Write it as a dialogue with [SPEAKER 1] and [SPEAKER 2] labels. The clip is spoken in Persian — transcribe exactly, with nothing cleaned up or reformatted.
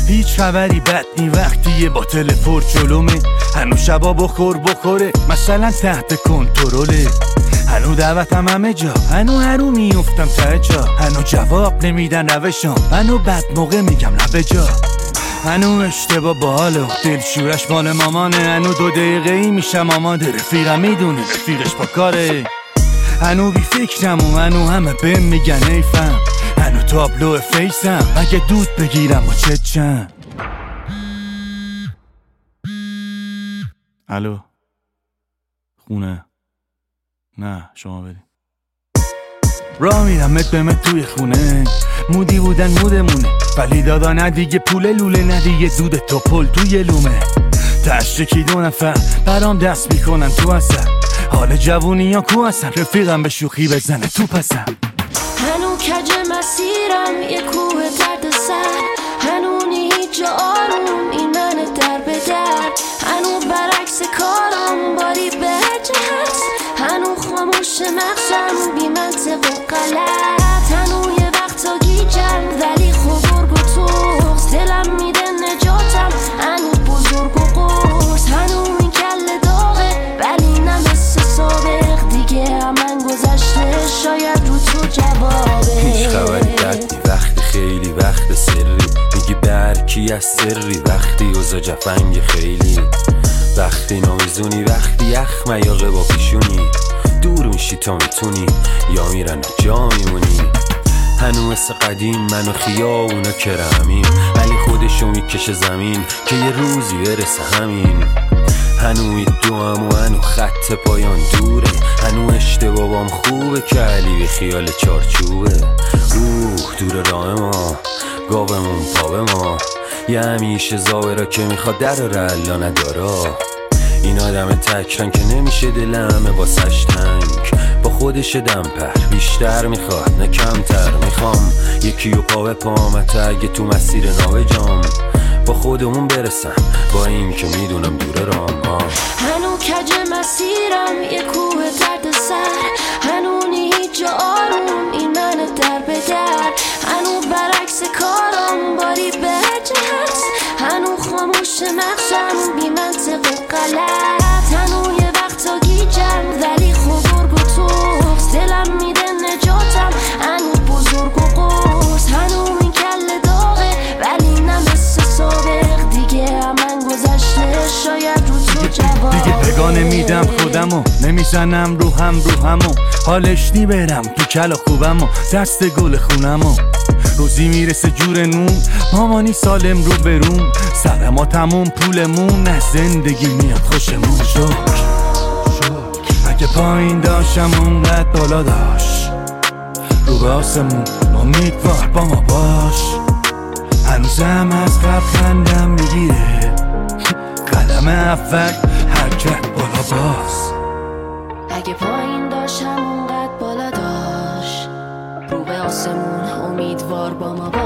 [SPEAKER 1] هیچ خبری بد نی وقتی یه باتل پر جلومه. هنو شبا بخور بخوره مثلا تحت کنترله. هنو دعوتم همه جا، هنو هرو میافتم ته جا. هنو جواب نمیدن روشام، هنو بد موقع میگم لبه جا. هنو اشتباه باله دل شورش مال مامانه. هنو دو دقیقه ای میشم آماده، رفیقم میدونه رفیقش با کاره. هنو بی فکرم و هنو همه بهم میگن ایفم. هنو تابلو فیسم اگه دود بگیرم و چه چند. الو خونه؟ نه شما بریم. راه میرم مت به مت توی خونه. مودی بودن مودمونه، ولی دادا نه دیگه پول لوله، نه دیگه دود تو پل توی لومه. تشکی دو نفر برام دست میکنن تو اثر. حال جوونی ها کو هستن، رفیقم به شوخی بزنه تو پسم.
[SPEAKER 2] هنو کج مسیرم یه کوه درد سر. هنو هیچ جا آروم این منه در به در. هنو برعکس کارم باری به هرچه هست. هنو خاموش مغزم بی منطق و غلط. هنو یه وقتا گیجم ولی خوبرگ و توغز. دلم میده نجاتم هنو بزرگ و قرص. هنو این کل داغه ولی نه مثل سابق. دیگه همن گذشته شاید رو تو جوابه.
[SPEAKER 3] هیچ خبری بدی وقتی خیلی وقت سری میگی برکی از سری. وقتی اوزا جفنگ خیلی وقتی نمیزونی. وقتی یخ میاقه با پیشونی دور میشی تا میتونی یا میرن جا میمونی. هنو مثل قدیم من و خیابونا کرمیم، ولی خودشو میکشه زمین که یه روزی برسه همین. هنو میدوام و هنو خط پایان دوره. هنو اشتباه بام خوبه که علی به خیال چارچوبه. اوه دور راه ما گاومون پا به ما. یه همیشه زاوره که میخواد در رلا ندارا. این آدم تکرن که نمیشه دلمه واسش تنگ. با خودش دم پر بیشتر میخواد نه کمتر. میخوام یکی و پا به پامت اگه تو مسیر ناوه جام. با خودمون برسم با این که میدونم دور رام ها.
[SPEAKER 2] هنو کج مسیرم یه کوه درد سر. هنو هیچ جا آروم این منه در به در. هنو برعکس کارم باری به هرچه هست. هنو خاموش مغزم بی منطق و غلط. هنو یه وقتا گیجم ولی خوبرگ و توغز. دلم میده نجاتم هنو بزرگ و قرص. هنو این کل داغه ولی نه مثل سابق. دیگه همن گذشته شاید رو تو جوابه.
[SPEAKER 1] دیگه پگانه میدم خودمو نمیزنم رو هم رو همو. حالش نی برم تو کلا خوبم و دست گل خونمو. روزی میرسه جور نون مامانی سالم رو بروم. سر ما تموم پولمون از زندگی میاد خوشمون. شکر اگه پایین داشتم اونقدر بالا داشت. رو به آسمون امیدوار با ما باش. هنوزم از قبل خندم میگیره. قدم اول حرکت بالا باز.
[SPEAKER 2] اگه پایین داشتم اونقدر بالا داشت. رو به آسمون امیدوار با ما باش.